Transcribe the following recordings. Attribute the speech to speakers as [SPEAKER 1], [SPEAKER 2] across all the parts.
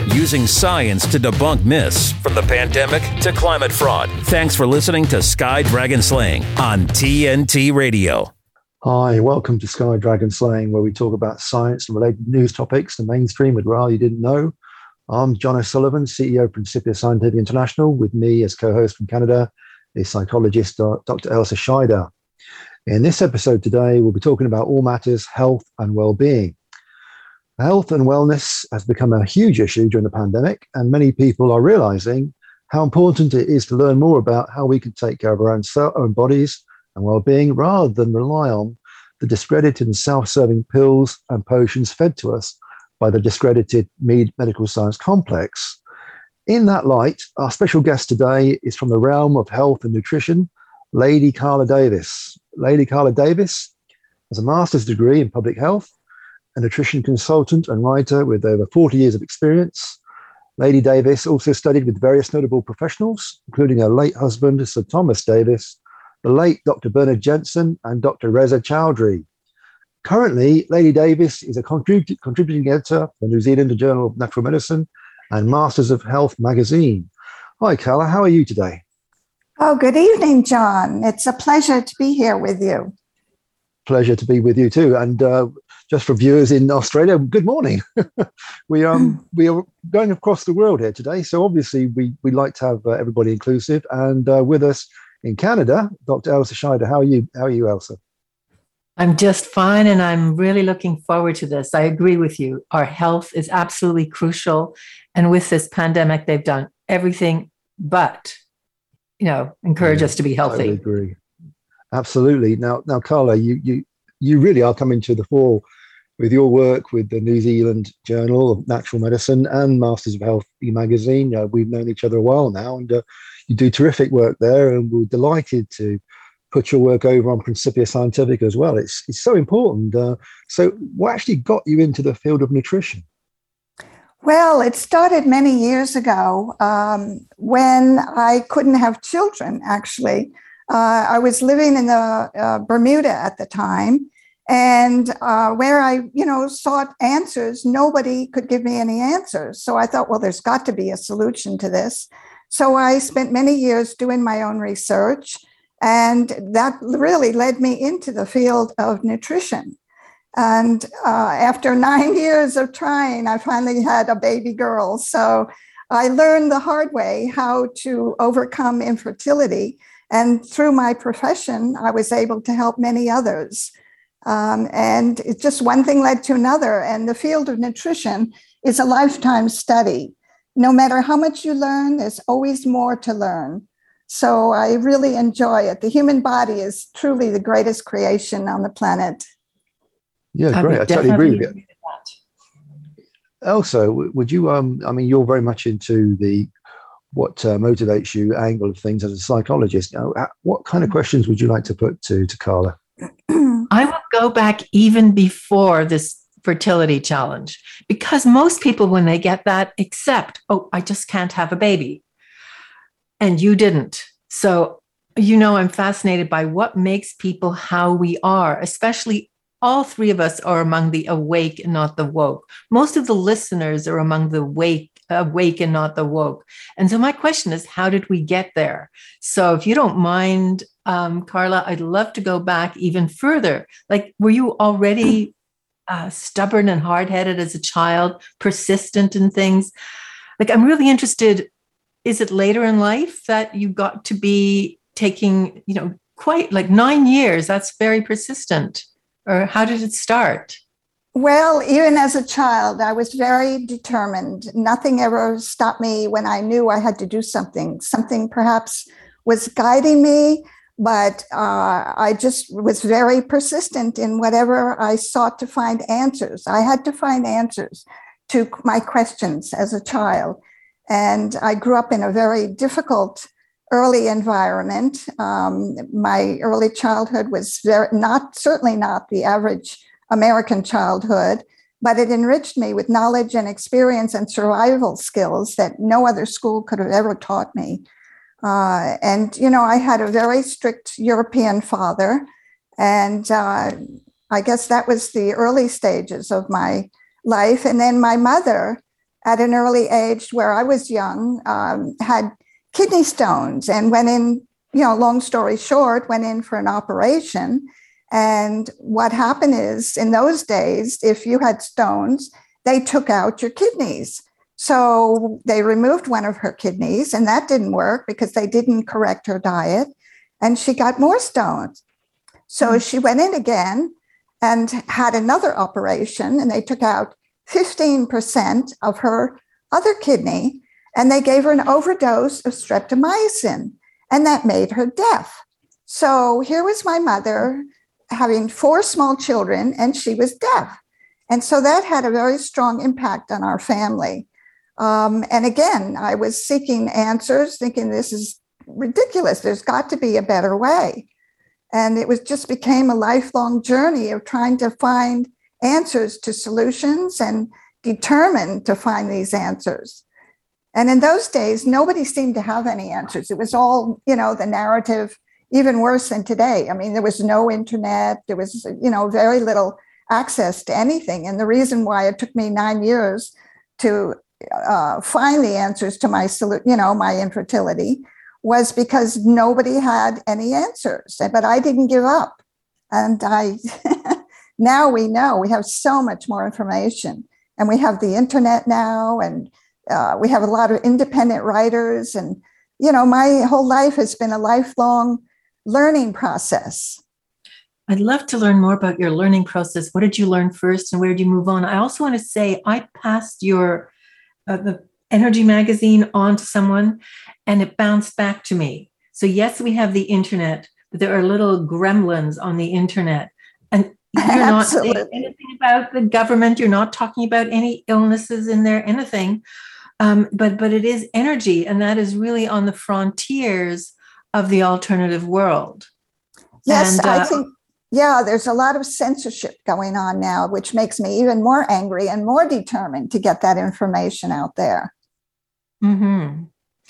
[SPEAKER 1] using science to debunk myths from the pandemic to climate fraud. Thanks for listening to Sky Dragon Slaying on TNT Radio.
[SPEAKER 2] Hi, welcome to Sky Dragon Slaying, where we talk about science and related news topics, the mainstream with Rahl you didn't know. I'm John O'Sullivan, CEO of Principia Scientific International. With me as co-host from Canada is psychologist Dr. Elsa Scheider. In this episode today, we'll be talking about all matters health and well-being. Health and wellness has become a huge issue during the pandemic, and many people are realizing how important it is to learn more about how we can take care of our own bodies and well-being rather than rely on the discredited and self-serving pills and potions fed to us by the discredited medical science complex. In that light, our special guest today is from the realm of health and nutrition, Lady Carla Davis. Lady Carla Davis has a master's degree in public health, a nutrition consultant and writer with over 40 years of experience. Lady Davis also studied with various notable professionals, including her late husband, Sir Thomas Davis, the late Dr. Bernard Jensen, and Dr. Reza Chowdhury. Currently, Lady Davis is a contributing editor for the New Zealand Journal of Natural Medicine and Masters of Health magazine. Hi, Carla. How are you today?
[SPEAKER 3] Oh, good evening, John. It's a pleasure to be here with you.
[SPEAKER 2] Pleasure to be with you too. And just for viewers in Australia, good morning. we are going across the world here today, so obviously we like to have everybody inclusive. And with us in Canada, Dr. Elsa Scheider. How are you? How are you, Elsa?
[SPEAKER 4] I'm just fine, and I'm really looking forward to this. I agree with you. Our health is absolutely crucial, and with this pandemic, they've done everything but, encourage us to be healthy.
[SPEAKER 2] I agree. Absolutely. Now, Carla, you really are coming to the fore with your work with the New Zealand Journal of Natural Medicine and Masters of Health magazine. We've known each other a while now, and you do terrific work there, and we're delighted to put your work over on Principia Scientific as well. It's so important. So what actually got you into the field of nutrition?
[SPEAKER 3] Well, it started many years ago when I couldn't have children, actually. I was living in Bermuda at the time, and where I, sought answers, nobody could give me any answers. So I thought, well, there's got to be a solution to this. So I spent many years doing my own research, and that really led me into the field of nutrition. And after 9 years of trying, I finally had a baby girl. So I learned the hard way how to overcome infertility. And through my profession, I was able to help many others. And it just one thing led to another. And the field of nutrition is a lifetime study. No matter how much you learn, there's always more to learn. So I really enjoy it. The human body is truly the greatest creation on the planet.
[SPEAKER 2] Yeah, great. I totally agree with you. Elsa, would you, you're very much into the what motivates you angle of things as a psychologist. What kind of questions would you like to put to Carla?
[SPEAKER 4] I will go back even before this fertility challenge, because most people, when they get that, accept, I just can't have a baby. And you didn't. So, I'm fascinated by what makes people how we are, especially all three of us are among the awake and not the woke. Most of the listeners are among the awake and not the woke. And so my question is, how did we get there? So if you don't mind, Carla, I'd love to go back even further. Like, were you already stubborn and hard-headed as a child, persistent in things? Like, I'm really interested, is it later in life that you got to be taking, quite like 9 years? That's very persistent. Or how did it start?
[SPEAKER 3] Well, even as a child, I was very determined. Nothing ever stopped me when I knew I had to do something. Something perhaps was guiding me, but I just was very persistent in whatever I sought to find answers. I had to find answers to my questions as a child. And I grew up in a very difficult early environment. My early childhood was certainly not the average American childhood, but it enriched me with knowledge and experience and survival skills that no other school could have ever taught me. I had a very strict European father, and I guess that was the early stages of my life. And then my mother at an early age where I was young, had kidney stones and went in, long story short, went in for an operation. And what happened is, in those days, if you had stones, they took out your kidneys. So they removed one of her kidneys, and that didn't work because they didn't correct her diet. And she got more stones. So she went in again and had another operation, and they took out 15% of her other kidney, and they gave her an overdose of streptomycin, and that made her deaf. So here was my mother having 4 small children, and she was deaf. And so that had a very strong impact on our family. And again, I was seeking answers, thinking this is ridiculous. There's got to be a better way. And it was just became a lifelong journey of trying to find answers to solutions and determined to find these answers. And in those days, nobody seemed to have any answers. It was all, the narrative, even worse than today. I mean, there was no internet. There was, very little access to anything. And the reason why it took me 9 years to find the answers to my infertility was because nobody had any answers. But I didn't give up. And now we know we have so much more information, and we have the internet now, and we have a lot of independent writers. And, my whole life has been a lifelong learning process.
[SPEAKER 4] I'd love to learn more about your learning process. What did you learn first, and where did you move on? I also want to say I passed your the Energy magazine on to someone, and it bounced back to me. So yes, we have the internet, but there are little gremlins on the internet, and you're not saying anything about the government. You're not talking about any illnesses in there, anything. But it is energy, and that is really on the frontiers of the alternative world.
[SPEAKER 3] Yes, and, I think, there's a lot of censorship going on now, which makes me even more angry and more determined to get that information out there.
[SPEAKER 4] Mm-hmm.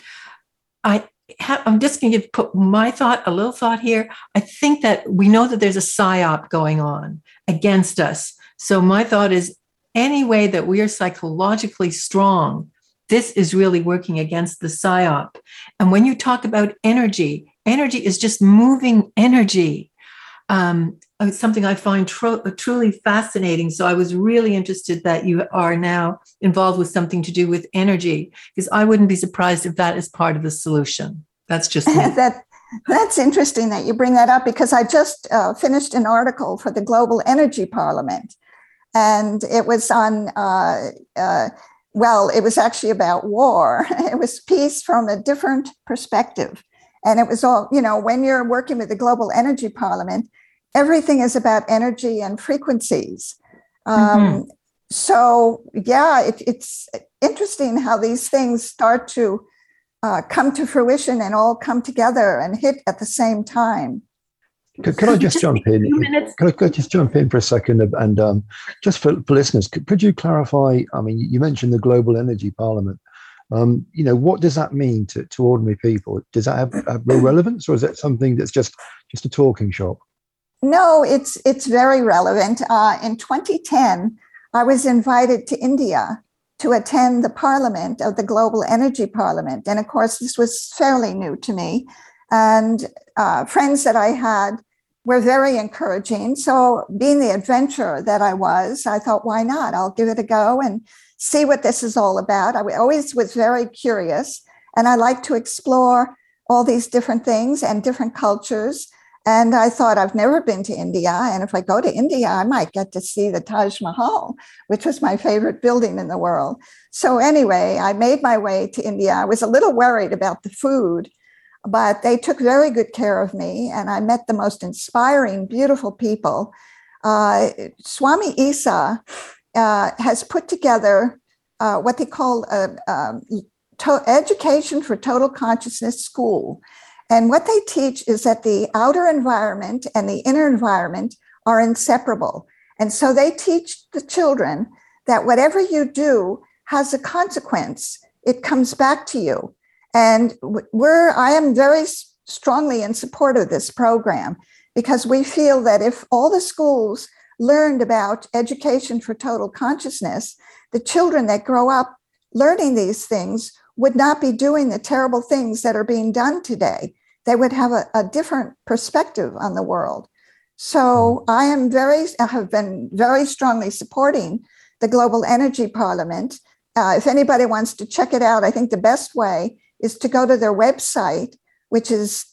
[SPEAKER 4] I'm just going to put my a little thought here. I think that we know that there's a psyop going on against us. So my thought is, any way that we are psychologically strong, this is really working against the psyop. And when you talk about energy is just moving energy. It's something I find truly fascinating. So I was really interested that you are now involved with something to do with energy, because I wouldn't be surprised if that is part of the solution. That's just me.
[SPEAKER 3] That's interesting that you bring that up, because I just finished an article for the Global Energy Parliament, and it was on, it was actually about war. It was peace from a different perspective. And it was all, when you're working with the Global Energy Parliament, everything is about energy and frequencies. So, it's interesting how these things start to come to fruition and all come together and hit at the same time.
[SPEAKER 2] Can I just jump in? Can I just jump in for a second? And just for listeners, could you clarify? I mean, you mentioned the Global Energy Parliament. What does that mean to ordinary people? Does that have real relevance, or is it something that's just a talking shop?
[SPEAKER 3] No, it's very relevant. In 2010, I was invited to India to attend the Parliament of the Global Energy Parliament. And of course, this was fairly new to me. And friends that I had were very encouraging. So being the adventurer that I was, I thought, why not? I'll give it a go and see what this is all about. I always was very curious, and I like to explore all these different things and different cultures. And I thought, I've never been to India, and if I go to India, I might get to see the Taj Mahal, which was my favorite building in the world. So anyway, I made my way to India. I was a little worried about the food, but they took very good care of me, and I met the most inspiring, beautiful people. Swami Isa has put together what they call Education for Total Consciousness School. And what they teach is that the outer environment and the inner environment are inseparable. And so they teach the children that whatever you do has a consequence. It comes back to you. And I am very strongly in support of this program, because we feel that if all the schools learned about education for total consciousness, the children that grow up learning these things would not be doing the terrible things that are being done today. They would have a different perspective on the world. So I have been very strongly supporting the Global Energy Parliament. If anybody wants to check it out, I think the best way is to go to their website, which is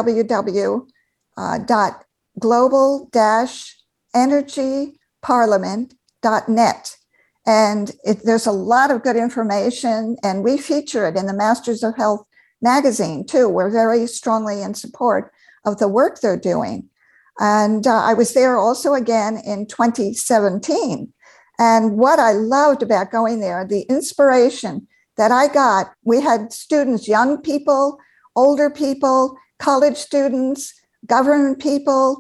[SPEAKER 3] www.global-energyparliament.net. And there's a lot of good information, and we feature it in the Masters of Health magazine, too. We're very strongly in support of the work they're doing. And I was there also again in 2017. And what I loved about going there, the inspiration that I got, we had students, young people, older people, college students, government people,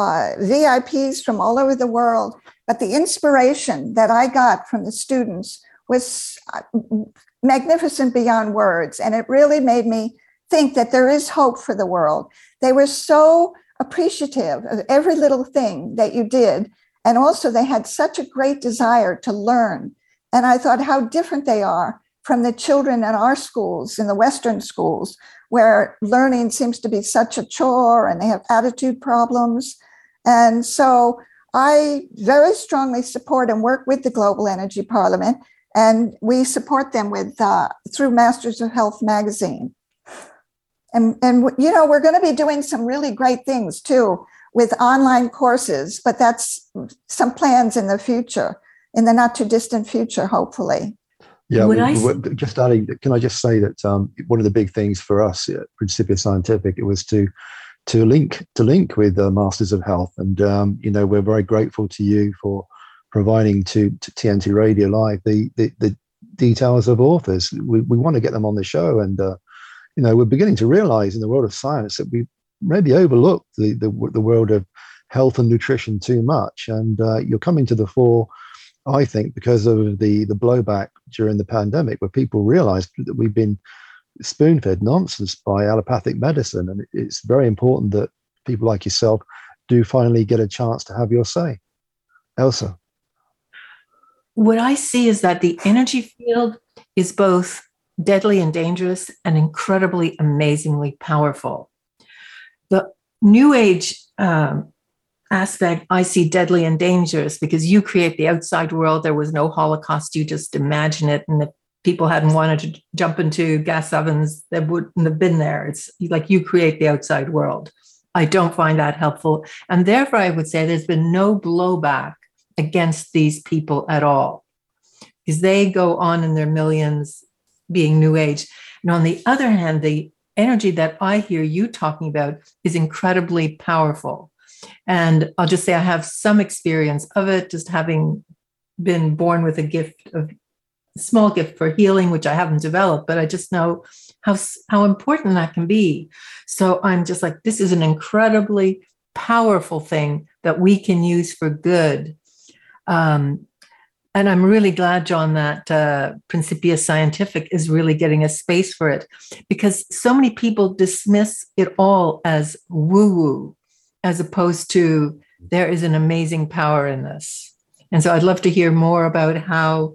[SPEAKER 3] VIPs from all over the world. But the inspiration that I got from the students was magnificent beyond words. And it really made me think that there is hope for the world. They were so appreciative of every little thing that you did. And also they had such a great desire to learn. And I thought how different they are from the children in our schools, in the Western schools, where learning seems to be such a chore and they have attitude problems. And so I very strongly support and work with the Global Energy Parliament, and we support them with through Masters of Health magazine. And you know, we're going to be doing some really great things too with online courses, but that's some plans in the future, in the not too distant future, hopefully.
[SPEAKER 2] Yeah, just adding, can I just say that one of the big things for us at Principia Scientific, it was to link with Masters of Health, and you know, we're very grateful to you for providing to TNT Radio Live the details of authors. We want to get them on the show, and you know, we're beginning to realize in the world of science that we maybe overlooked the world of health and nutrition too much, and you're coming to the fore, I think, because of the blowback during the pandemic, where people realized that we've been spoon-fed nonsense by allopathic medicine. And it's very important that people like yourself do finally get a chance to have your say. Elsa?
[SPEAKER 4] What I see is that the energy field is both deadly and dangerous and incredibly, amazingly powerful. The New Age aspect, I see deadly and dangerous because you create the outside world. There was no Holocaust. You just imagine it. And if people hadn't wanted to jump into gas ovens, they wouldn't have been there. It's like you create the outside world. I don't find that helpful. And therefore, I would say there's been no blowback against these people at all, because they go on in their millions being New Age. And on the other hand, the energy that I hear you talking about is incredibly powerful. And I'll just say I have some experience of it, just having been born with a small gift for healing, which I haven't developed, but I just know how important that can be. So I'm just like, this is an incredibly powerful thing that we can use for good. And I'm really glad, John, that Principia Scientific is really getting a space for it, because so many people dismiss it all as woo-woo, as opposed to there is an amazing power in this. And so I'd love to hear more about how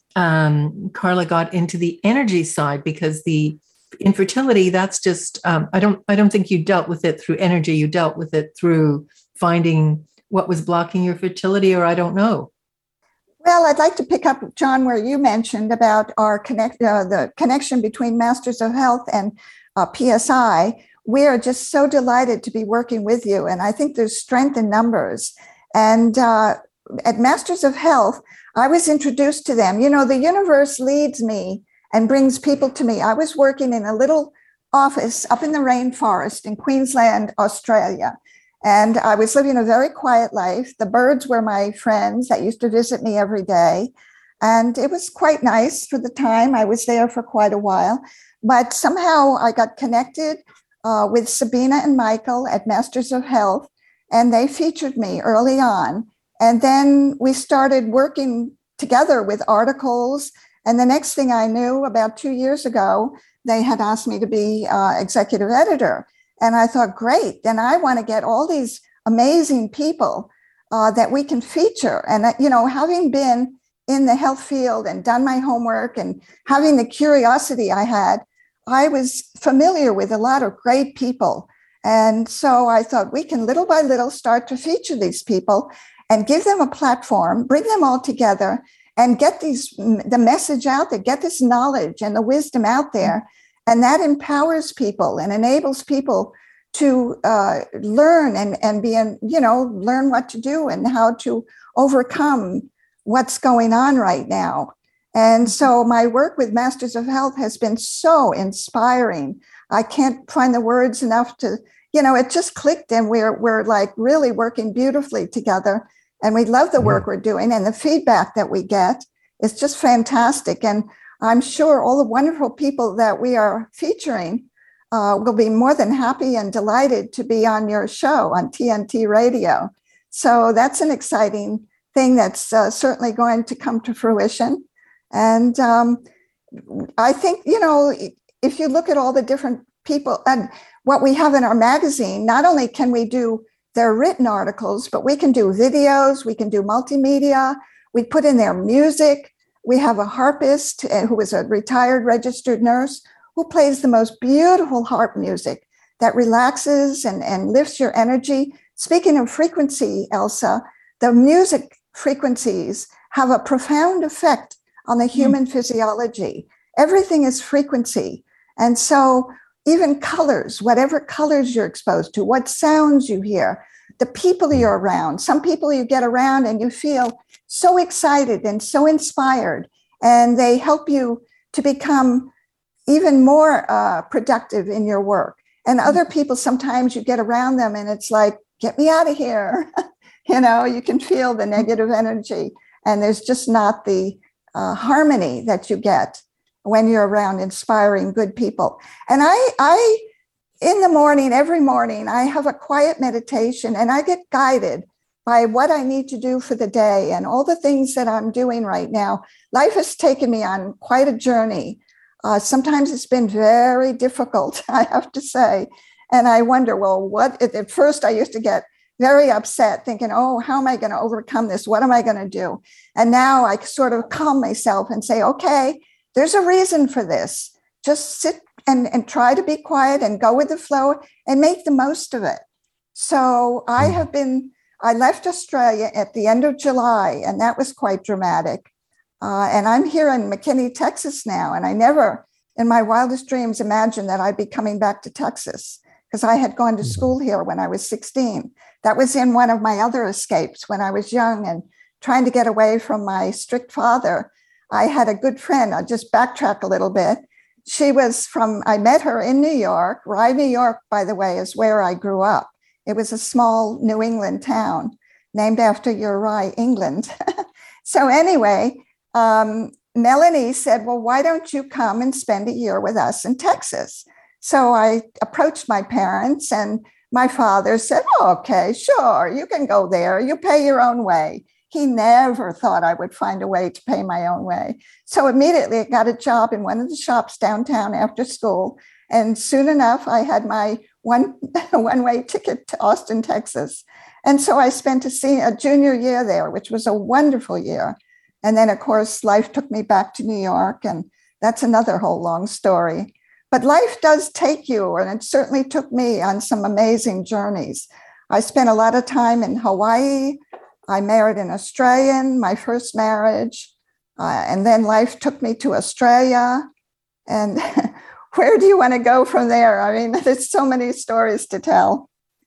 [SPEAKER 4] Carla got into the energy side, because the infertility, that's just, I don't think you dealt with it through energy. You dealt with it through finding what was blocking your fertility, or I don't know.
[SPEAKER 3] Well, I'd like to pick up, John, where you mentioned about our the connection between Masters of Health and PSI. We are just so delighted to be working with you. And I think there's strength in numbers. And at Masters of Health, I was introduced to them. You know, the universe leads me and brings people to me. I was working in a little office up in the rainforest in Queensland, Australia. And I was living a very quiet life. The birds were my friends that used to visit me every day. And it was quite nice for the time. I was there for quite a while. But somehow I got connected with Sabina and Michael at Masters of Health, and they featured me early on. And then we started working together with articles. And the next thing I knew, about 2 years ago, they had asked me to be executive editor. And I thought, great, then I want to get all these amazing people that we can feature. And, you know, having been in the health field and done my homework and having the curiosity I had, I was familiar with a lot of great people. And so I thought we can little by little start to feature these people and give them a platform, bring them all together and get the message out there, get this knowledge and the wisdom out there. And that empowers people and enables people to learn and learn what to do and how to overcome what's going on right now. And so my work with Masters of Health has been so inspiring. I can't find the words enough to, it just clicked, and we're like really working beautifully together. And we love the work we're doing, and the feedback that we get is just fantastic. And I'm sure all the wonderful people that we are featuring will be more than happy and delighted to be on your show on TNT Radio. So that's an exciting thing that's certainly going to come to fruition. And I think, if you look at all the different people and what we have in our magazine, not only can we do their written articles, but we can do videos, we can do multimedia, we put in their music. We have a harpist who is a retired registered nurse who plays the most beautiful harp music that relaxes and lifts your energy. Speaking of frequency, Elsa, the music frequencies have a profound effect on the human physiology. Everything is frequency. And so even colors, whatever colors you're exposed to, what sounds you hear, the people you're around, some people you get around and you feel so excited and so inspired, and they help you to become even more productive in your work. And other people, sometimes you get around them and it's like, get me out of here. You can feel the negative energy, and there's just not the harmony that you get when you're around inspiring good people. And I in the morning, every morning, I have a quiet meditation, and I get guided by what I need to do for the day and all the things that I'm doing right now. Life has taken me on quite a journey. Sometimes it's been very difficult, I have to say. And I wonder, well, at first I used to get very upset thinking, oh, how am I going to overcome this? What am I going to do? And now I sort of calm myself and say, okay, there's a reason for this. Just sit and try to be quiet and go with the flow and make the most of it. So I left Australia at the end of July, and that was quite dramatic. And I'm here in McKinney, Texas now. And I never in my wildest dreams imagined that I'd be coming back to Texas, because I had gone to school here when I was 16. That was in one of my other escapes when I was young and trying to get away from my strict father. I had a good friend. I'll just backtrack a little bit. I met her in New York. Rye, New York, by the way, is where I grew up. It was a small New England town named after your Rye, England. So anyway, Melanie said, well, why don't you come and spend a year with us in Texas? So I approached my parents, and my father said, oh, okay, sure, you can go there. You pay your own way. He never thought I would find a way to pay my own way. So immediately I got a job in one of the shops downtown after school. And soon enough, I had my one-way ticket to Austin, Texas. And so I spent a junior year there, which was a wonderful year. And then, of course, life took me back to New York. And that's another whole long story. But life does take you, and it certainly took me on some amazing journeys. I spent a lot of time in Hawaii. I married an Australian, my first marriage. And then life took me to Australia. And where do you want to go from there? I mean, there's so many stories to tell.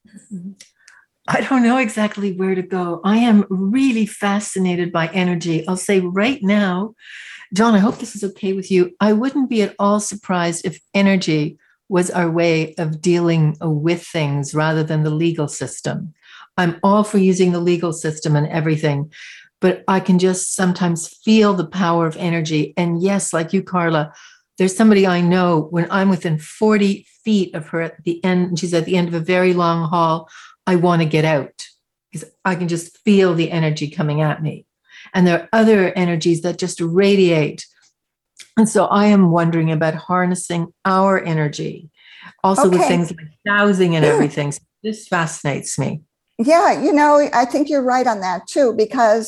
[SPEAKER 4] I don't know exactly where to go. I am really fascinated by energy. I'll say right now, John, I hope this is okay with you. I wouldn't be at all surprised if energy was our way of dealing with things rather than the legal system. I'm all for using the legal system and everything, but I can just sometimes feel the power of energy. And yes, like you, Carla, there's somebody I know when I'm within 40 feet of her at the end, she's at the end of a very long hall, I want to get out because I can just feel the energy coming at me. And there are other energies that just radiate. And so I am wondering about harnessing our energy, also with things like dowsing and everything. So this fascinates me.
[SPEAKER 3] Yeah, I think you're right on that too, because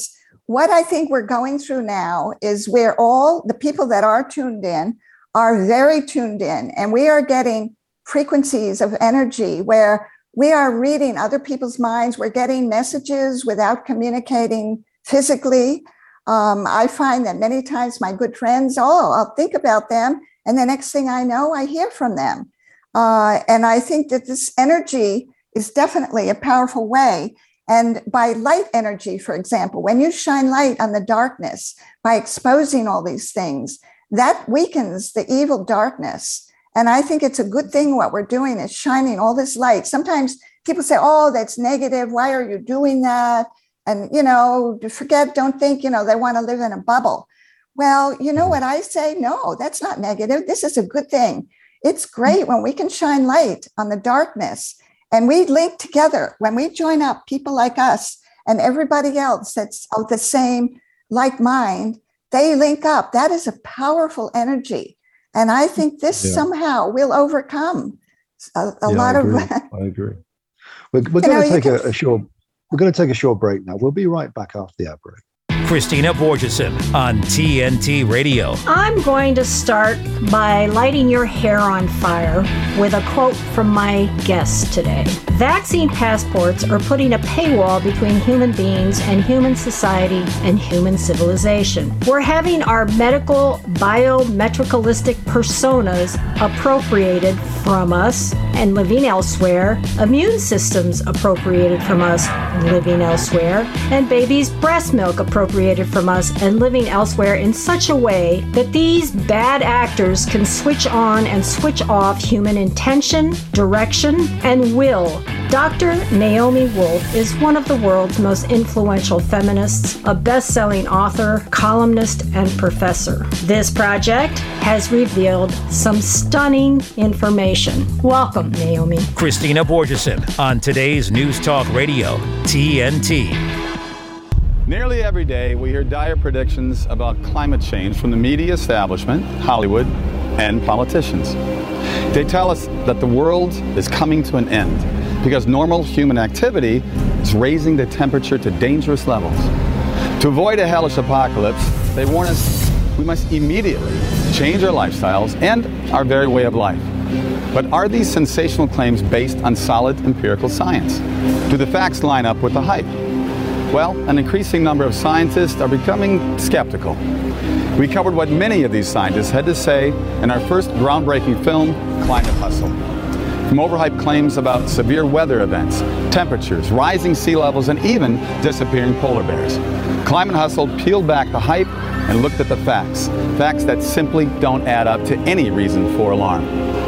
[SPEAKER 3] what I think we're going through now is where all the people that are tuned in are very tuned in, and we are getting frequencies of energy where we are reading other people's minds. We're getting messages without communicating physically. I find that many times my good friends, I'll think about them, and the next thing I know, I hear from them. And I think that this energy is definitely a powerful way. And by light energy, for example, when you shine light on the darkness by exposing all these things, that weakens the evil darkness. And I think it's a good thing what we're doing is shining all this light. Sometimes people say, oh, that's negative. Why are you doing that? And, forget, don't think, they want to live in a bubble. Well, you know what I say? No, that's not negative. This is a good thing. It's great when we can shine light on the darkness. And we link together when we join up, people like us and everybody else that's of the same like mind, they link up. That is a powerful energy. And I think this somehow will overcome a lot of.
[SPEAKER 2] I agree. We're going to take a short break now. We'll be right back after the ad break.
[SPEAKER 1] Christina Borgeson on TNT Radio.
[SPEAKER 5] I'm going to start by lighting your hair on fire with a quote from my guest today. Vaccine passports are putting a paywall between human beings and human society and human civilization. We're having our medical biometricalistic personas appropriated from us and living elsewhere, immune systems appropriated from us living elsewhere, and babies' breast milk appropriated from us and living elsewhere in such a way that these bad actors can switch on and switch off human intention, direction, and will. Dr. Naomi Wolf is one of the world's most influential feminists, a best-selling author, columnist, and professor. This project has revealed some stunning information. Welcome, Naomi.
[SPEAKER 1] Christina Borgeson on today's News Talk Radio, TNT.
[SPEAKER 6] Nearly every day, we hear dire predictions about climate change from the media establishment, Hollywood, and politicians. They tell us that the world is coming to an end because normal human activity is raising the temperature to dangerous levels. To avoid a hellish apocalypse, they warn us we must immediately change our lifestyles and our very way of life. But are these sensational claims based on solid empirical science? Do the facts line up with the hype? Well, an increasing number of scientists are becoming skeptical. We covered what many of these scientists had to say in our first groundbreaking film, Climate Hustle. From overhyped claims about severe weather events, temperatures, rising sea levels, and even disappearing polar bears, Climate Hustle peeled back the hype and looked at the facts that simply don't add up to any reason for alarm.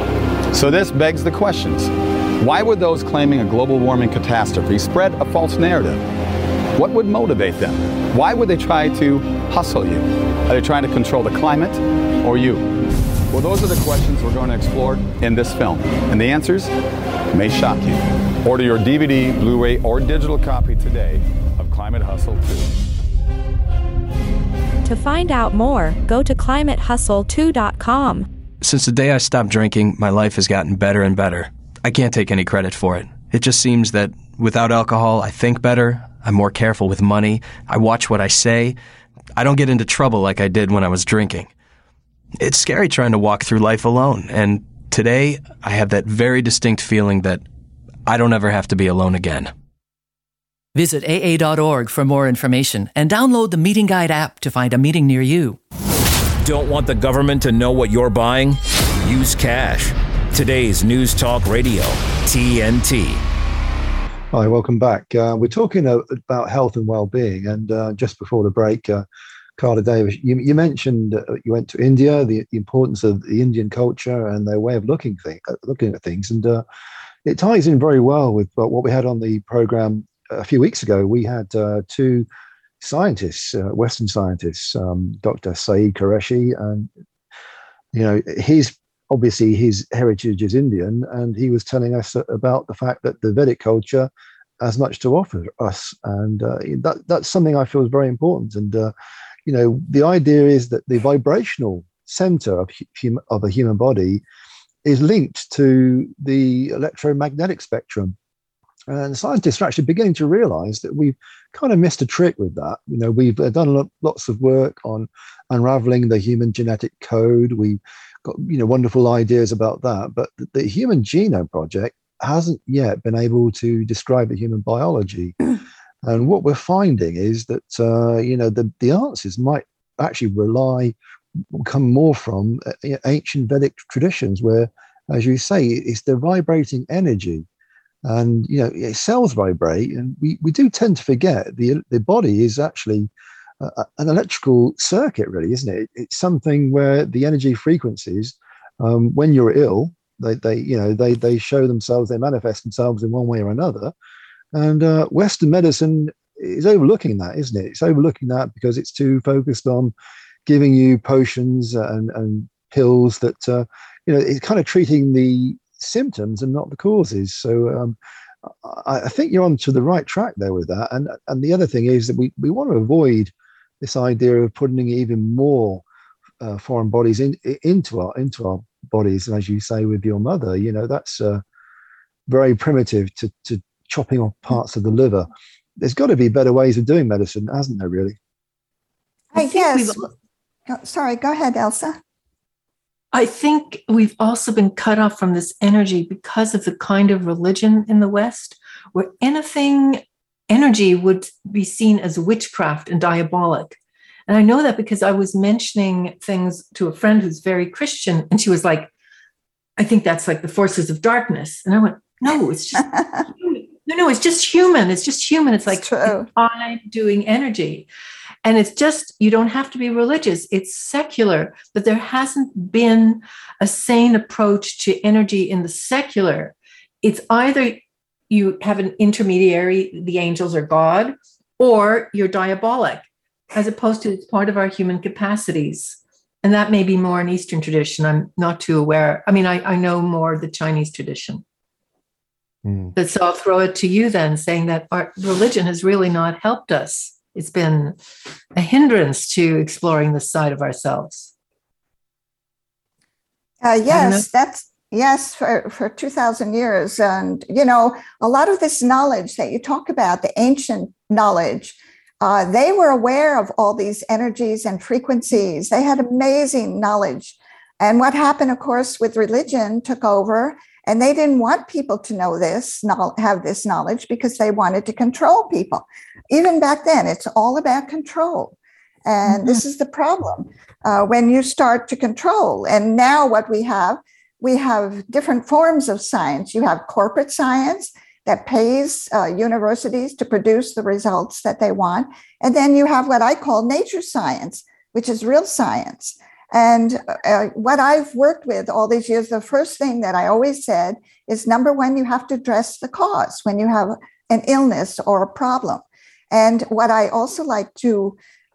[SPEAKER 6] So this begs the questions. Why would those claiming a global warming catastrophe spread a false narrative? What would motivate them? Why would they try to hustle you? Are they trying to control the climate or you? Well, those are the questions we're going to explore in this film. And the answers may shock you. Order your DVD, Blu-ray, or digital copy today of Climate Hustle 2.
[SPEAKER 7] To find out more, go to climatehustle2.com.
[SPEAKER 8] Since the day I stopped drinking, my life has gotten better and better. I can't take any credit for it. It just seems that without alcohol, I think better, I'm more careful with money, I watch what I say, I don't get into trouble like I did when I was drinking. It's scary trying to walk through life alone, and today I have that very distinct feeling that I don't ever have to be alone again.
[SPEAKER 9] Visit AA.org for more information and download the Meeting Guide app to find a meeting near you.
[SPEAKER 1] Don't want the government to know what you're buying? Use cash. Today's News Talk Radio, TNT.
[SPEAKER 2] Hi, welcome back. We're talking about health and well-being, and just before the break, Carla Davis, you mentioned you went to India, the importance of the Indian culture and their way of looking at things, and it ties in very well with what we had on the program a few weeks ago. We had two scientists, Western scientists, Dr. Saeed Qureshi, and obviously his heritage is Indian, and he was telling us about the fact that the Vedic culture has much to offer us, and that's something I feel is very important. And the idea is that the vibrational center of a human body is linked to the electromagnetic spectrum, And scientists are actually beginning to realize that we've kind of missed a trick with that. We've done lots of work on unraveling the human genetic code. We've got, wonderful ideas about that. But the Human Genome Project hasn't yet been able to describe the human biology. And what we're finding is that, the answers might actually come more from ancient Vedic traditions where, as you say, it's the vibrating energy. And cells vibrate, and we do tend to forget the body is actually an electrical circuit, really, isn't it? It's something where the energy frequencies, when you're ill, they show themselves, they manifest themselves in one way or another. And Western medicine is overlooking that, isn't it? It's overlooking that because it's too focused on giving you potions and pills that it's kind of treating the symptoms and not the causes. So I think you're onto the right track there with that. And the other thing is that we want to avoid this idea of putting even more foreign bodies into our bodies. And as you say with your mother, that's very primitive to chopping off parts of the liver. There's got to be better ways of doing medicine, hasn't there, really?
[SPEAKER 3] Yes. Sorry, go ahead, Elsa.
[SPEAKER 4] I think we've also been cut off from this energy because of the kind of religion in the West, where anything energy would be seen as witchcraft and diabolic. And I know that because I was mentioning things to a friend who's very Christian, and she was like, I think that's like the forces of darkness. And I went, no, it's just no, it's just human. It's just human. It's like I'm doing energy. And it's just, you don't have to be religious. It's secular, but there hasn't been a sane approach to energy in the secular. It's either you have an intermediary, the angels or God, or you're diabolic, as opposed to it's part of our human capacities. And that may be more an Eastern tradition. I'm not too aware. I mean, I know more the Chinese tradition. But so I'll throw it to you then, saying that our religion has really not helped us. It's been a hindrance to exploring this side of ourselves.
[SPEAKER 3] Yes, for 2,000 years. And, a lot of this knowledge that you talk about, the ancient knowledge, they were aware of all these energies and frequencies. They had amazing knowledge. And what happened, of course, with religion took over, and they didn't want people to know this, have this knowledge, because they wanted to control people. Even back then, it's all about control. And this is the problem when you start to control. And now what we have different forms of science. You have corporate science that pays universities to produce the results that they want. And then you have what I call nature science, which is real science. And what I've worked with all these years, the first thing that I always said is, number one, you have to address the cause when you have an illness or a problem. And what I also like to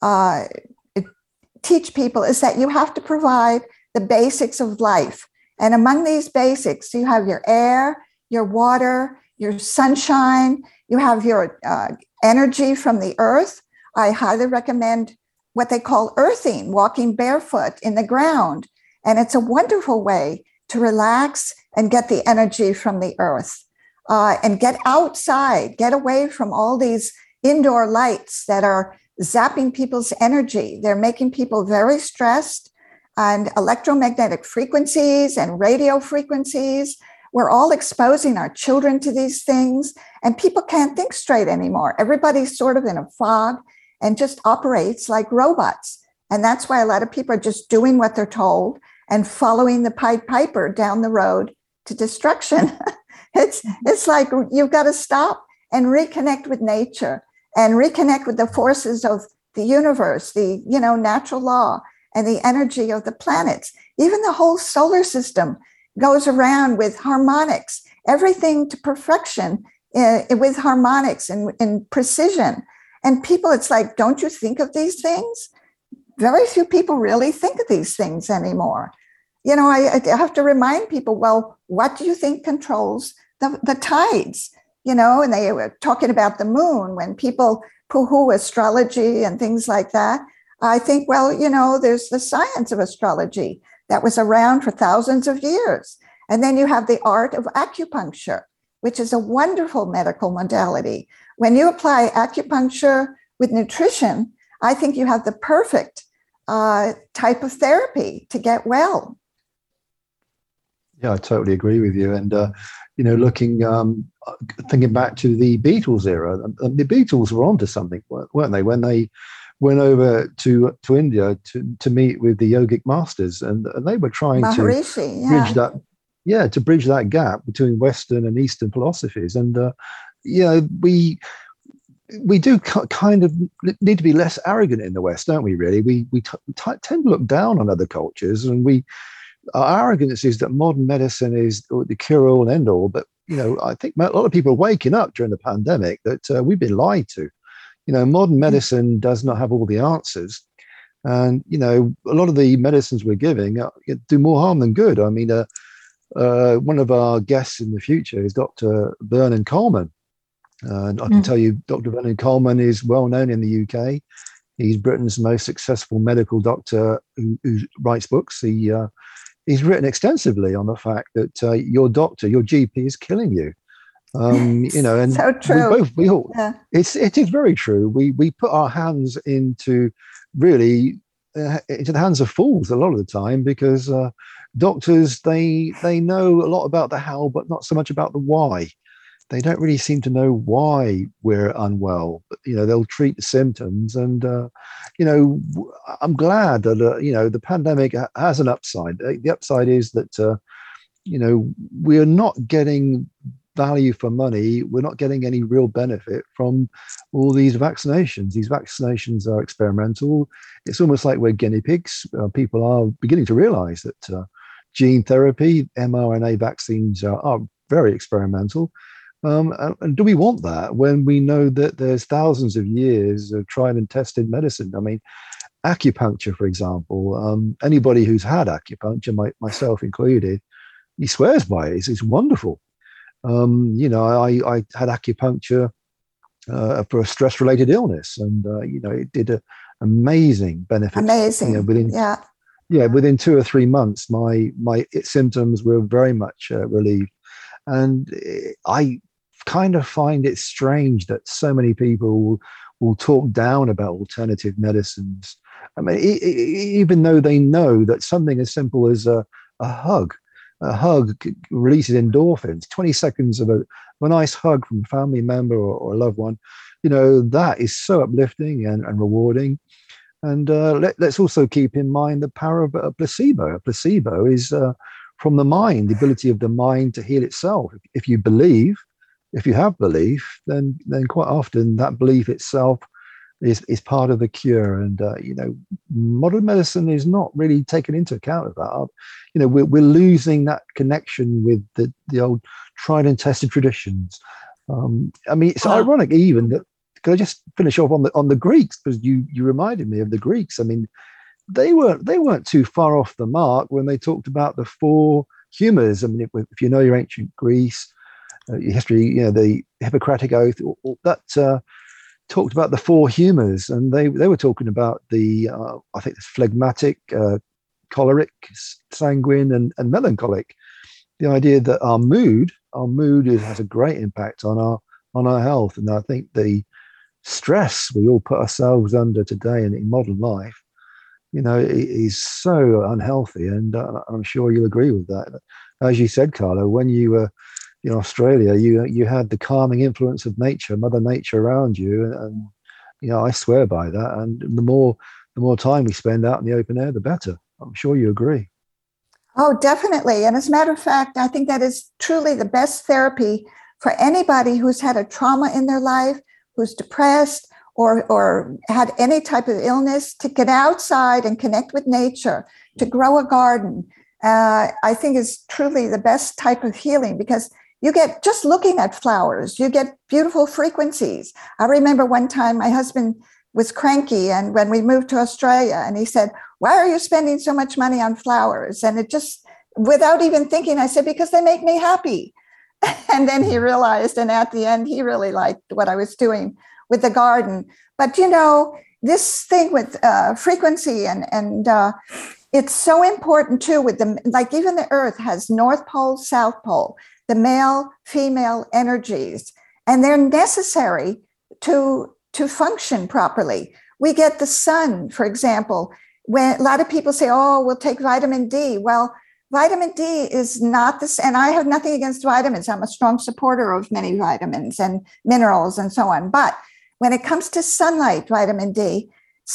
[SPEAKER 3] teach people is that you have to provide the basics of life. And among these basics, you have your air, your water, your sunshine, you have your energy from the earth. I highly recommend what they call earthing, walking barefoot in the ground. And it's a wonderful way to relax and get the energy from the earth and get outside, get away from all these indoor lights that are zapping people's energy. They're making people very stressed, and electromagnetic frequencies and radio frequencies. We're all exposing our children to these things, and people can't think straight anymore. Everybody's sort of in a fog and just operates like robots. And that's why a lot of people are just doing what they're told and following the Pied Piper down the road to destruction. It's like you've got to stop and reconnect with nature and reconnect with the forces of the universe, the natural law and the energy of the planets. Even the whole solar system goes around with harmonics, everything to perfection with harmonics and precision. And people, it's like, don't you think of these things? Very few people really think of these things anymore. I have to remind people, well, what do you think controls the tides? And they were talking about the moon when people poo-hoo astrology and things like that. I think, well, there's the science of astrology that was around for thousands of years. And then you have the art of acupuncture, which is a wonderful medical modality. When you apply acupuncture with nutrition, I think you have the perfect type of therapy to get well.
[SPEAKER 2] Yeah, I totally agree with you. And, thinking back to the Beatles era, the Beatles were onto something, weren't they? When they went over to India to meet with the yogic masters, and they were trying
[SPEAKER 3] Maharishi,
[SPEAKER 2] to bridge that gap between Western and Eastern philosophies. And, we do kind of need to be less arrogant in the West, don't we, really? We tend to look down on other cultures, and our arrogance is that modern medicine is the cure-all and end-all. But, I think a lot of people are waking up during the pandemic that we've been lied to. Modern medicine does not have all the answers. And, a lot of the medicines we're giving do more harm than good. I mean, one of our guests in the future is Dr. Vernon Coleman. And I can tell you, Dr. Vernon Coleman is well known in the UK. He's Britain's most successful medical doctor who writes books. He's written extensively on the fact that your doctor, your GP, is killing you. And
[SPEAKER 3] so true.
[SPEAKER 2] It is very true. We put our hands into the hands of fools a lot of the time, because doctors, they know a lot about the how, but not so much about the why. They don't really seem to know why we're unwell, but, they'll treat the symptoms. And, I'm glad that, the pandemic has an upside. The upside is that, we're not getting value for money. We're not getting any real benefit from all these vaccinations. These vaccinations are experimental. It's almost like we're guinea pigs. People are beginning to realize that gene therapy, mRNA vaccines are very experimental. And do we want that when we know that there's thousands of years of tried and tested medicine? I mean, acupuncture, for example, anybody who's had acupuncture, myself included, he swears by it. It's wonderful. I had acupuncture for a stress-related illness, and it did amazing benefits.
[SPEAKER 3] Amazing.
[SPEAKER 2] Within 2 or 3 months, my symptoms were very much relieved. And I kind of find it strange that so many people will talk down about alternative medicines. I mean, even though they know that something as simple as a hug releases endorphins. 20 seconds of a nice hug from a family member or a loved one, that is so uplifting and rewarding. And let's also keep in mind the power of a placebo. A placebo is from the mind, the ability of the mind to heal itself. If you believe, if you have belief, then quite often that belief itself is part of the cure. And modern medicine is not really taken into account of that. We're losing that connection with the old tried and tested traditions. It's ironic even that. Can I just finish off on the Greeks, because you reminded me of the Greeks. I mean, they weren't too far off the mark when they talked about the 4 humors. I mean, if you know your ancient Greece your history, the Hippocratic Oath, that talked about the 4 humors, and they were talking about the I think it's phlegmatic, choleric, sanguine, and melancholic. The idea that our mood has a great impact on our health, and I think the stress we all put ourselves under today in modern life, is so unhealthy, and I'm sure you'll agree with that. As you said, Carla, when you were in Australia, you had the calming influence of nature, Mother Nature around you, and I swear by that. And the more time we spend out in the open air, the better. I'm sure you agree.
[SPEAKER 3] Oh, definitely. And as a matter of fact, I think that is truly the best therapy for anybody who's had a trauma in their life, who's depressed, or had any type of illness, to get outside and connect with nature, to grow a garden. I think is truly the best type of healing, because you get, just looking at flowers, you get beautiful frequencies. I remember one time my husband was cranky, and when we moved to Australia, and he said, "Why are you spending so much money on flowers?" And it just, without even thinking, I said, "Because they make me happy." And then he realized, and at the end, he really liked what I was doing with the garden. But this thing with frequency and it's so important too. With even the Earth has North Pole, South Pole. the male-female energies, and they're necessary to function properly. We get the sun, for example. When a lot of people say, oh, we'll take vitamin D. Well, vitamin D is not this, and I have nothing against vitamins. I'm a strong supporter of many vitamins and minerals and so on. But when it comes to sunlight vitamin D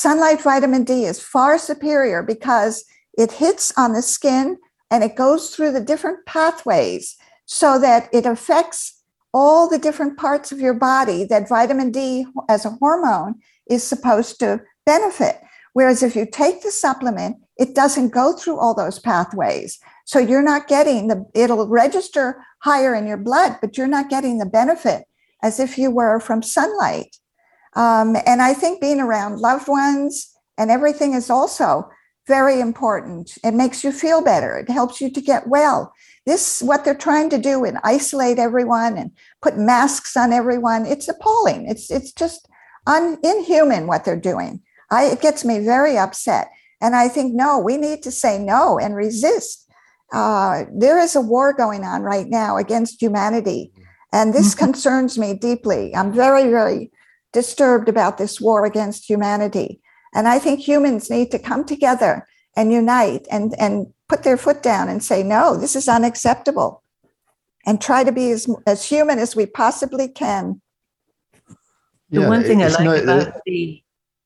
[SPEAKER 3] is far superior because it hits on the skin and it goes through the different pathways so that it affects all the different parts of your body that vitamin D as a hormone is supposed to benefit. Whereas if you take the supplement, it doesn't go through all those pathways. So you're not getting it'll register higher in your blood, but you're not getting the benefit as if you were from sunlight. And I think being around loved ones and everything is also very important. It makes you feel better. It helps you to get well. What they're trying to do and isolate everyone and put masks on everyone, it's appalling. It's just inhuman what they're doing. It gets me very upset. And I think, no, we need to say no and resist. There is a war going on right now against humanity. And this concerns me deeply. I'm very, very disturbed about this war against humanity. And I think humans need to come together and unite and put their foot down and say, no, this is unacceptable. And try to be as human as we possibly can.
[SPEAKER 4] The one thing I like about the...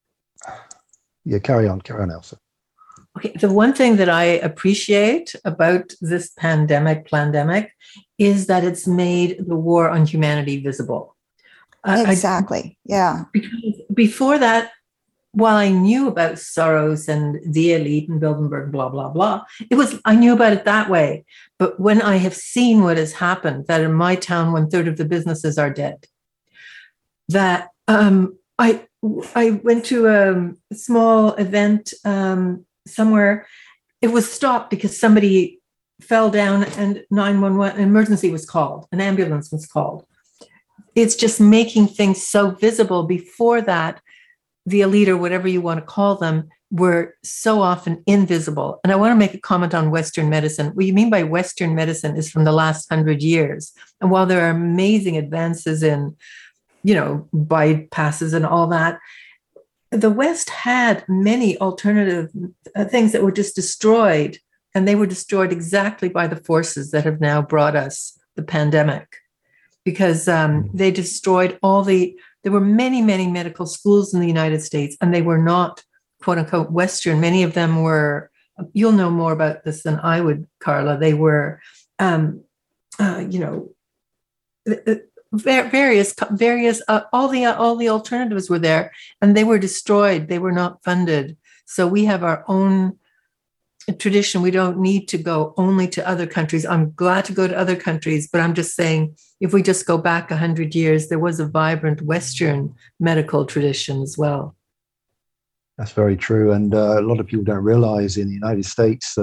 [SPEAKER 2] Yeah, carry on, Elsa.
[SPEAKER 4] Okay, the one thing that I appreciate about this pandemic is that it's made the war on humanity visible.
[SPEAKER 3] Exactly, yeah.
[SPEAKER 4] Because before that, while I knew about Soros and the elite and Bilderberg, blah, blah, blah, I knew about it that way. But when I have seen what has happened, that in my town, 1/3 of the businesses are dead, that I went to a small event somewhere. It was stopped because somebody fell down and 911, an emergency was called, an ambulance was called. It's just making things so visible. Before that, the elite, or whatever you want to call them, were so often invisible. And I want to make a comment on Western medicine. What you mean by Western medicine is from the last 100 years. And while there are amazing advances in, bypasses and all that, the West had many alternative things that were just destroyed. And they were destroyed exactly by the forces that have now brought us the pandemic. Because they destroyed there were many, many medical schools in the United States, and they were not, quote unquote, Western. Many of them were, you'll know more about this than I would, Carla. They were, various, all the alternatives were there, and they were destroyed. They were not funded. So we have our own tradition. We don't need to go only to other countries. I'm glad to go to other countries, but I'm just saying, if we just go back 100 years, there was a vibrant Western medical tradition as well.
[SPEAKER 2] That's very true. And a lot of people don't realize in the United States,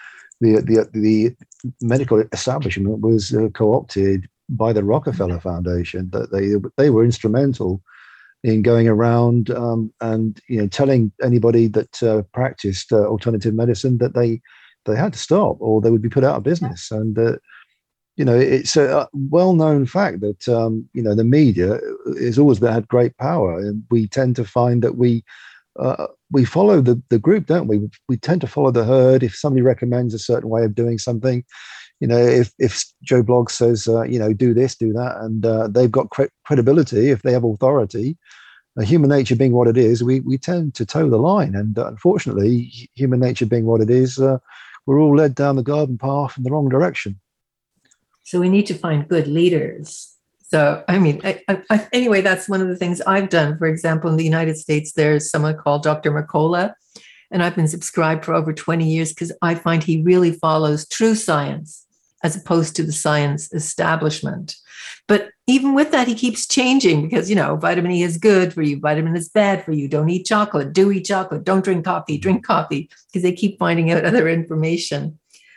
[SPEAKER 2] the medical establishment was co-opted by the Rockefeller Foundation. That they were instrumental in going around and telling anybody that practiced alternative medicine that they had to stop or they would be put out of business. And it's a well-known fact that the media has always had great power, and we tend to find that we follow the group, don't we? We tend to follow the herd. If somebody recommends a certain way of doing something, if Joe Bloggs says, do this, do that, and they've got credibility, if they have authority, human nature being what it is, we tend to toe the line. And unfortunately, human nature being what it is, we're all led down the garden path in the wrong direction.
[SPEAKER 4] So we need to find good leaders. So, anyway, that's one of the things I've done. For example, in the United States, there's someone called Dr. Mercola, and I've been subscribed for over 20 years because I find he really follows true science as opposed to the science establishment. But even with that, he keeps changing because, vitamin E is good for you. Vitamin is bad for you. Don't eat chocolate. Do eat chocolate. Don't drink coffee. Drink coffee, because they keep finding out other information.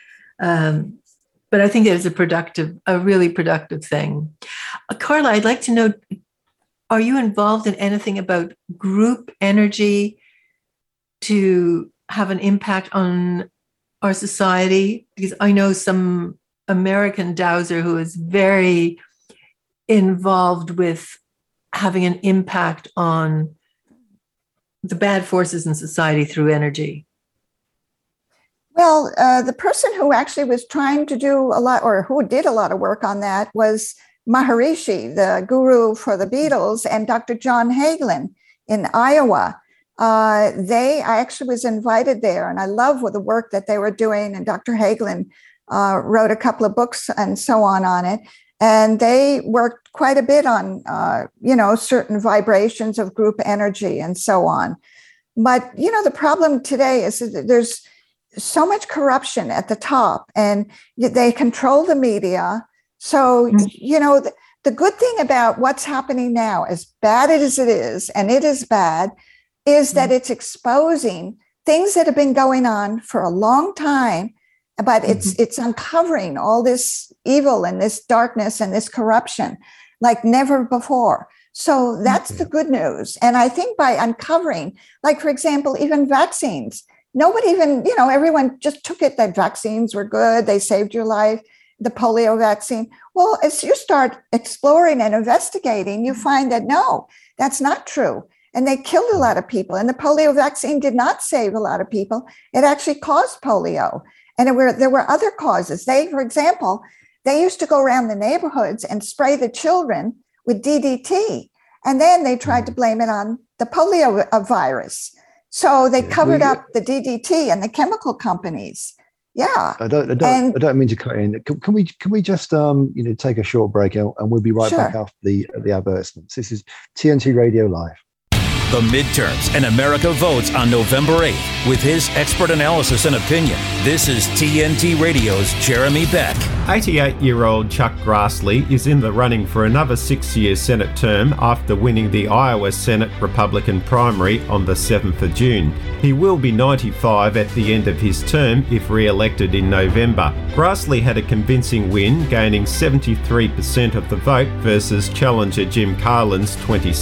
[SPEAKER 4] But I think it is a really productive thing. Carla, I'd like to know, are you involved in anything about group energy to have an impact on our society? Because I know some American dowser who is very involved with having an impact on the bad forces in society through energy?
[SPEAKER 3] Well, the person who actually was trying to do a lot, or who did a lot of work on that, was Maharishi, the guru for the Beatles, and Dr. John Hagelin in Iowa. I actually was invited there, and I love the work that they were doing. And Dr. Hagelin wrote a couple of books and so on it. And they worked quite a bit on, certain vibrations of group energy and so on. But, the problem today is that there's so much corruption at the top, and they control the media. So, the good thing about what's happening now, as bad as it is, and it is bad, is that it's exposing things that have been going on for a long time, but it's uncovering all this evil and this darkness and this corruption like never before. So that's the good news. And I think by uncovering, like, for example, even vaccines, nobody even, everyone just took it that vaccines were good. They saved your life, the polio vaccine. Well, as you start exploring and investigating, you find that no, that's not true. And they killed a lot of people. And the polio vaccine did not save a lot of people. It actually caused polio. And there were other causes. For example, they used to go around the neighborhoods and spray the children with DDT. And then they tried to blame it on the polio virus. So they covered up the DDT and the chemical companies. Yeah.
[SPEAKER 2] I don't mean to cut in. Can we just take a short break, and we'll be right back after the advertisements. This is TNT Radio Live.
[SPEAKER 1] The midterms and America votes on November 8th. With his expert analysis and opinion, this is TNT Radio's Jeremy Beck.
[SPEAKER 10] 88-year-old Chuck Grassley is in the running for another 6-year Senate term after winning the Iowa Senate Republican primary on the 7th of June. He will be 95 at the end of his term if re-elected in November. Grassley had a convincing win, gaining 73% of the vote versus challenger Jim Carlin's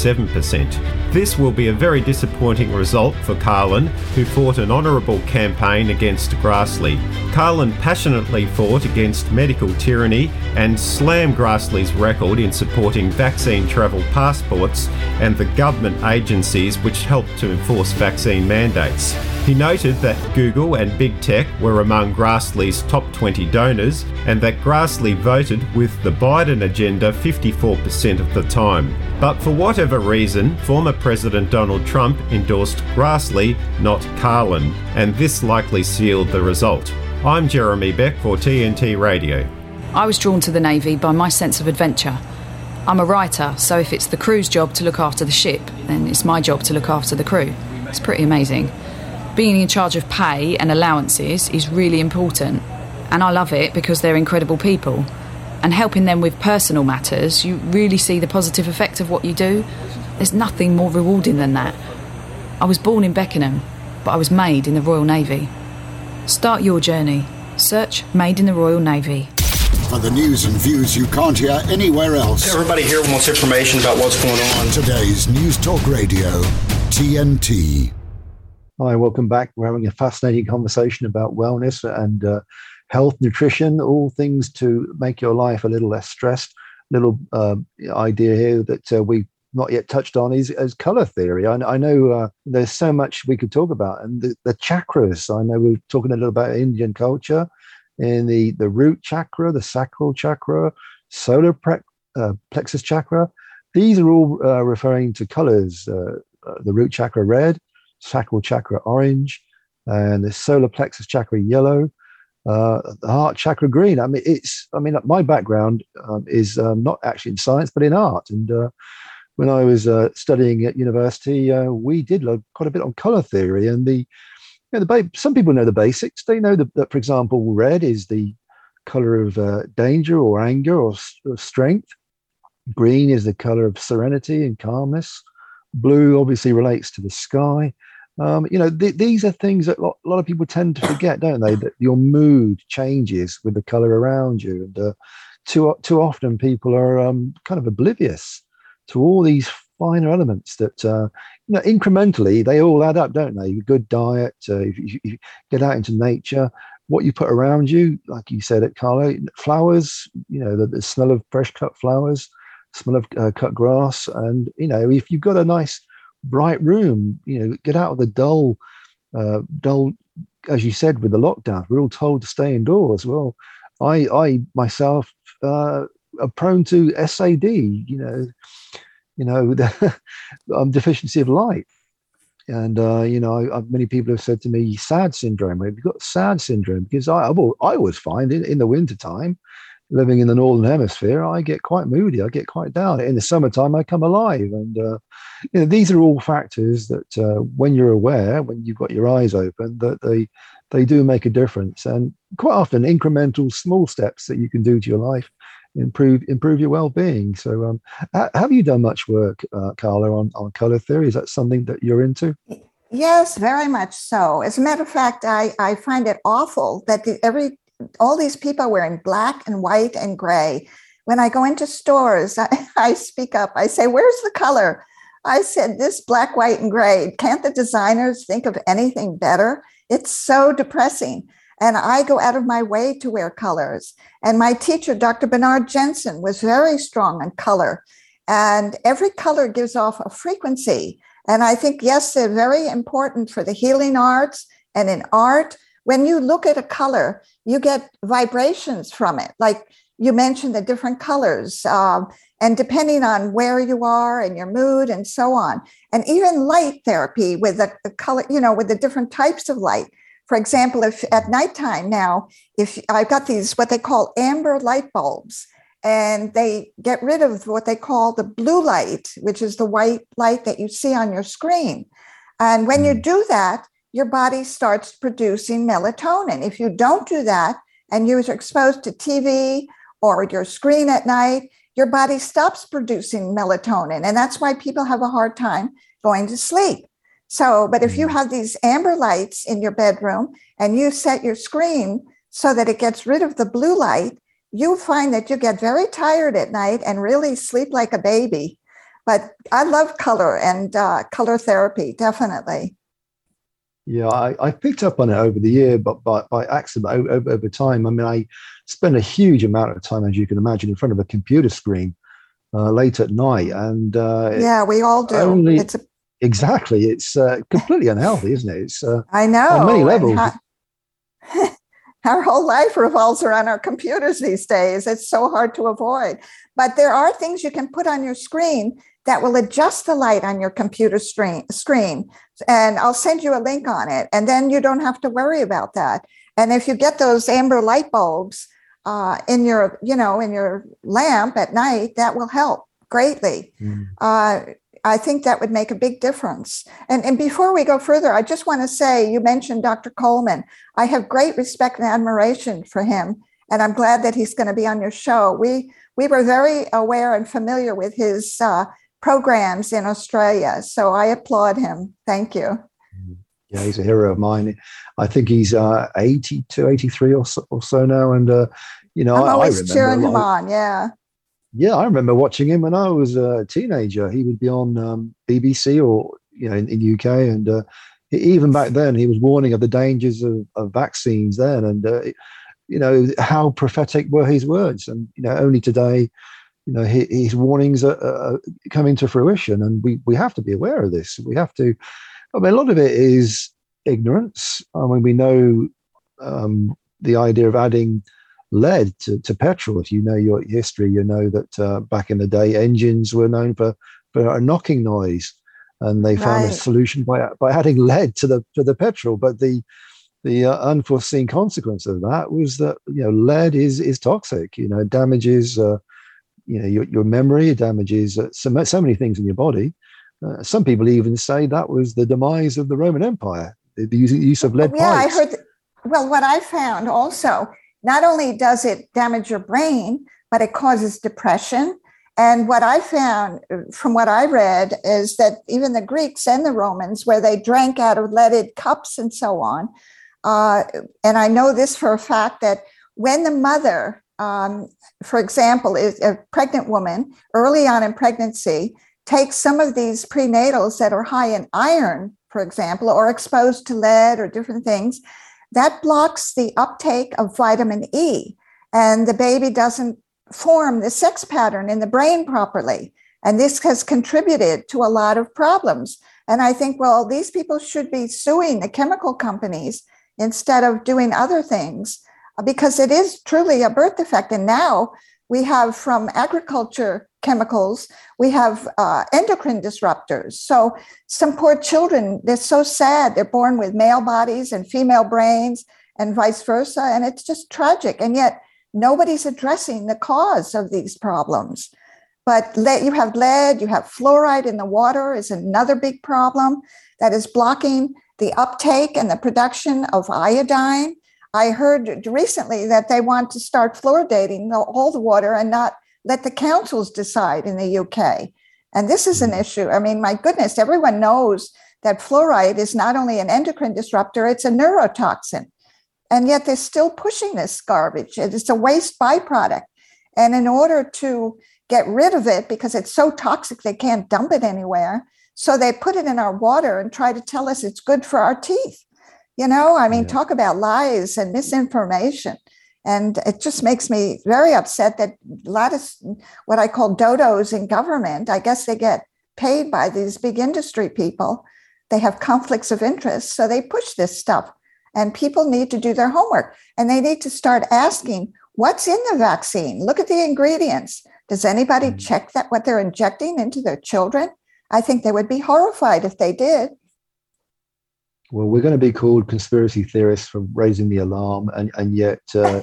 [SPEAKER 10] 27%. This will be a very disappointing result for Carlin, who fought an honourable campaign against Grassley. Carlin passionately fought against medical tyranny and slammed Grassley's record in supporting vaccine travel passports and the government agencies which helped to enforce vaccine mandates. He noted that Google and Big Tech were among Grassley's top 20 donors, and that Grassley voted with the Biden agenda 54% of the time. But for whatever reason, former President Donald Trump endorsed Grassley, not Carlin, and this likely sealed the result. I'm Jeremy Beck for TNT Radio.
[SPEAKER 11] I was drawn to the Navy by my sense of adventure. I'm a writer, so if it's the crew's job to look after the ship, then it's my job to look after the crew. It's pretty amazing. Being in charge of pay and allowances is really important, and I love it because they're incredible people. And helping them with personal matters, you really see the positive effect of what you do. There's nothing more rewarding than that. I was born in Beckenham, but I was made in the Royal Navy. Start your journey. Search Made in the Royal Navy.
[SPEAKER 12] For the news and views you can't hear anywhere else.
[SPEAKER 13] Everybody here wants information about what's going on.
[SPEAKER 12] Today's News Talk Radio, TNT.
[SPEAKER 2] Hi, welcome back. We're having a fascinating conversation about wellness and health, nutrition, all things to make your life a little less stressed. Little idea here that we've not yet touched on is color theory. I know there's so much we could talk about, and the chakras. I know we're talking a little about Indian culture, in the root chakra, the sacral chakra, solar plexus chakra. These are all referring to colors. The root chakra red, sacral chakra orange, and the solar plexus chakra yellow, the heart chakra green. My background is not actually in science, but in art. And when I was studying at university, we did quite a bit on color theory. And some people know the basics. They know that, for example, red is the color of danger or anger or strength. Green is the color of serenity and calmness. Blue obviously relates to the sky. These are things that a lot of people tend to forget, don't they? That your mood changes with the color around you, and too often people are kind of oblivious to all these finer elements that incrementally they all add up, don't they? Good diet, if you get out into nature, what you put around you, like you said it, Carlo, flowers, the smell of fresh cut flowers, smell of cut grass. And, if you've got a nice bright room, get out of the dull, as you said, with the lockdown, we're all told to stay indoors. Well, I myself are prone to SAD, deficiency of light. And, many people have said to me, SAD syndrome. Have you got SAD syndrome? Because I always find in the wintertime, living in the Northern Hemisphere, I get quite moody. I get quite down. In the summertime, I come alive. And, these are all factors that when you're aware, when you've got your eyes open, that they do make a difference. And quite often incremental small steps that you can do to your life improve your well-being. So have you done much work, Carla, on color theory? Is that something that you're into?
[SPEAKER 3] Yes, very much so. As a matter of fact, I find it awful that all these people wearing black and white and gray. When I go into stores, I speak up. I say, where's the color? I said, this black, white, and gray. Can't the designers think of anything better? It's so depressing. And I go out of my way to wear colors. And my teacher, Dr. Bernard Jensen, was very strong on color. And every color gives off a frequency. And I think, yes, they're very important for the healing arts and in art. When you look at a color, you get vibrations from it. Like you mentioned the different colors, and depending on where you are and your mood and so on. And even light therapy with the color, with the different types of light. For example, if at nighttime now, if I've got these, what they call amber light bulbs, and they get rid of what they call the blue light, which is the white light that you see on your screen. And when you do that, your body starts producing melatonin. If you don't do that and you're exposed to TV or your screen at night, your body stops producing melatonin. And that's why people have a hard time going to sleep. So, but if you have these amber lights in your bedroom and you set your screen so that it gets rid of the blue light, you'll find that you get very tired at night and really sleep like a baby. But I love color and color therapy, definitely.
[SPEAKER 2] Yeah, I picked up on it over the year, but by accident over time. I mean, I spend a huge amount of time, as you can imagine, in front of a computer screen late at night. And
[SPEAKER 3] yeah, we all do.
[SPEAKER 2] Exactly. It's completely unhealthy, isn't it? It's
[SPEAKER 3] I know.
[SPEAKER 2] On many levels.
[SPEAKER 3] Our whole life revolves around our computers these days. It's so hard to avoid. But there are things you can put on your screen that will adjust the light on your computer screen. And I'll send you a link on it. And then you don't have to worry about that. And if you get those amber light bulbs in your lamp at night, that will help greatly. I think that would make a big difference. And before we go further, I just want to say, you mentioned Dr. Coleman. I have great respect and admiration for him, and I'm glad that he's going to be on your show. We were very aware and familiar with his programs in Australia, so I applaud him. Thank you.
[SPEAKER 2] Yeah, he's a hero of mine. I think he's 82, 83 or so now, and I'm
[SPEAKER 3] always cheering him on. Yeah.
[SPEAKER 2] Yeah, I remember watching him when I was a teenager. He would be on BBC or, in the UK. And even back then, he was warning of the dangers of vaccines then. And, how prophetic were his words. And, only today, his warnings are coming to fruition. And we have to be aware of this. We have to, a lot of it is ignorance. We know the idea of adding lead to petrol. If you know your history, you know that back in the day, engines were known for a knocking noise, and they found a solution by adding lead to the petrol. But the unforeseen consequence of that was that lead is toxic. It damages your memory. It damages so many things in your body. Some people even say that was the demise of the Roman Empire. The use of lead pipes.
[SPEAKER 3] I heard. Well, what I found also. Not only does it damage your brain, but it causes depression. And what I found from what I read is that even the Greeks and the Romans, where they drank out of leaded cups and so on, and I know this for a fact, that when the mother, for example, is a pregnant woman early on in pregnancy, takes some of these prenatals that are high in iron, for example, or exposed to lead or different things, that blocks the uptake of vitamin E, and the baby doesn't form the sex pattern in the brain properly. And this has contributed to a lot of problems. And I think, well, these people should be suing the chemical companies instead of doing other things, because it is truly a birth defect. And now we have, from agriculture chemicals, we have endocrine disruptors. So some poor children, they're so sad. They're born with male bodies and female brains and vice versa. And it's just tragic. And yet nobody's addressing the cause of these problems. But you have lead, you have fluoride in the water is another big problem that is blocking the uptake and the production of iodine. I heard recently that they want to start fluoridating all the water and not let the councils decide in the UK. And this is an issue. I mean, my goodness, everyone knows that fluoride is not only an endocrine disruptor, it's a neurotoxin. And yet they're still pushing this garbage. It's a waste byproduct. And in order to get rid of it, because it's so toxic, they can't dump it anywhere. So they put it in our water and try to tell us it's good for our teeth. You know, I mean, talk about lies and misinformation. And it just makes me very upset that a lot of what I call dodos in government, I guess they get paid by these big industry people. They have conflicts of interest. So they push this stuff. And people need to do their homework. And they need to start asking, what's in the vaccine? Look at the ingredients. Does anybody check that what they're injecting into their children? I think they would be horrified if they did.
[SPEAKER 2] Well, we're going to be called conspiracy theorists for raising the alarm, and yet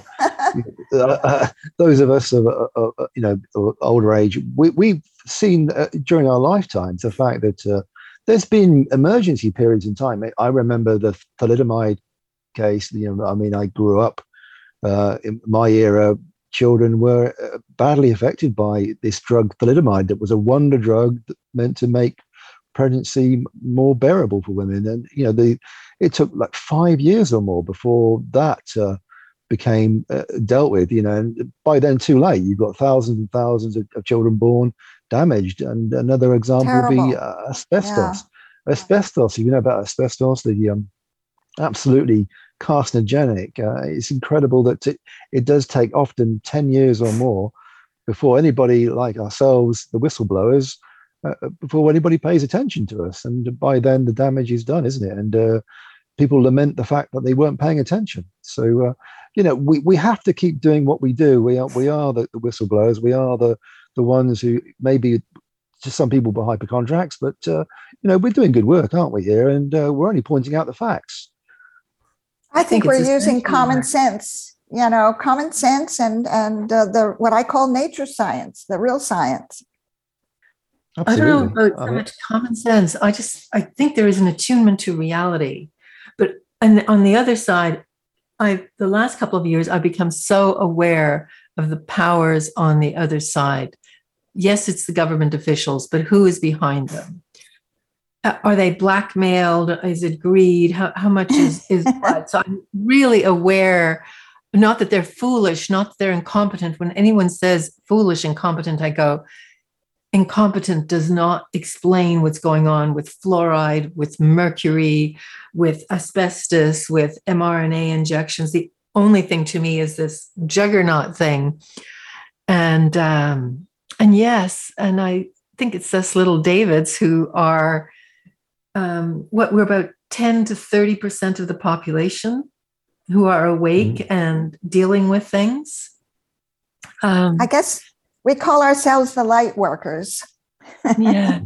[SPEAKER 2] those of us of older age, we've seen during our lifetimes the fact that there's been emergency periods in time. I remember the thalidomide case. I grew up in my era. Children were badly affected by this drug, thalidomide, that was a wonder drug meant to make pregnancy more bearable for women. And, it took like 5 years or more before that became dealt with, and by then too late. You've got thousands and thousands of children born damaged. And another example would be asbestos. Yeah. Asbestos, if you know about asbestos, the absolutely carcinogenic. It's incredible that it does take often 10 years or more before anybody like ourselves, the whistleblowers, before anybody pays attention to us. And by then the damage is done, isn't it? And people lament the fact that they weren't paying attention. So, we have to keep doing what we do. We are the whistleblowers. We are the ones who maybe just some people behind hyper contracts, but, we're doing good work, aren't we here? And we're only pointing out the facts.
[SPEAKER 3] I think we're using common sense, common sense and the what I call nature science, the real science.
[SPEAKER 2] Absolutely.
[SPEAKER 4] I don't know about so much common sense. I think there is an attunement to reality. But on the other side, the last couple of years, I've become so aware of the powers on the other side. Yes, it's the government officials, but who is behind them? Are they blackmailed? Is it greed? How much is what? So I'm really aware, not that they're foolish, not that they're incompetent. When anyone says foolish, incompetent, I go, incompetent does not explain what's going on with fluoride, with mercury, with asbestos, with mRNA injections. The only thing to me is this juggernaut thing. And yes, and I think it's us little Davids who are we're about 10 to 30% of the population who are awake and dealing with things.
[SPEAKER 3] I guess we call ourselves the light workers.
[SPEAKER 4] Yeah.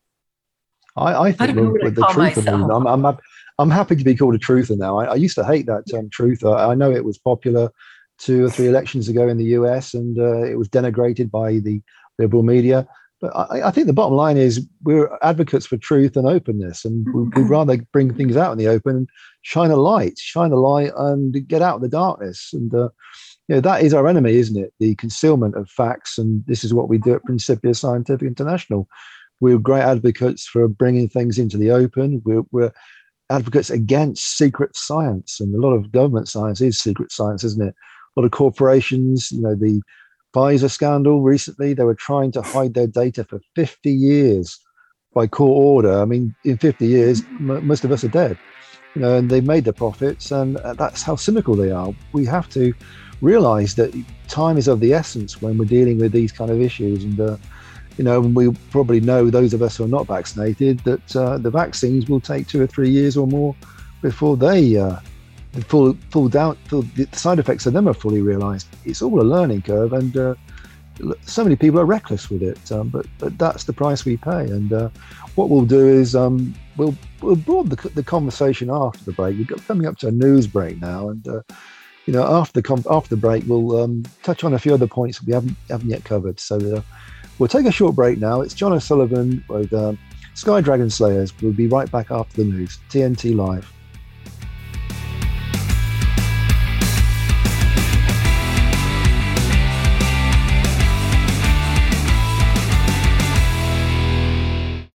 [SPEAKER 2] I think with the truther, I'm happy to be called a truther now. I used to hate that term truther. I know it was popular 2 or 3 elections ago in the US, and it was denigrated by the liberal media. But I think the bottom line is we're advocates for truth and openness, and we'd rather bring things out in the open and shine a light and get out of the darkness. And that is our enemy, isn't it? The concealment of facts. And this is what we do at Principia Scientific International. We're great advocates for bringing things into the open. We're advocates against secret science, and a lot of government science is secret science, isn't it? A lot of corporations, the Pfizer scandal recently, they were trying to hide their data for 50 years by court order. I mean, in 50 years, most of us are dead. and they've made their profits, and that's how cynical they are. We have to realize that time is of the essence when we're dealing with these kind of issues. And, we probably know, those of us who are not vaccinated, that the vaccines will take 2 or 3 years or more before the side effects of them are fully realized. It's all a learning curve, and so many people are reckless with it, but that's the price we pay. And what we'll do is we'll broaden the conversation after the break. We're coming up to a news break now, and after the break we'll touch on a few other points that we haven't yet covered. So we'll take a short break now. It's John O'Sullivan with Sky Dragon Slayers. We'll be right back after the news. TNT Live.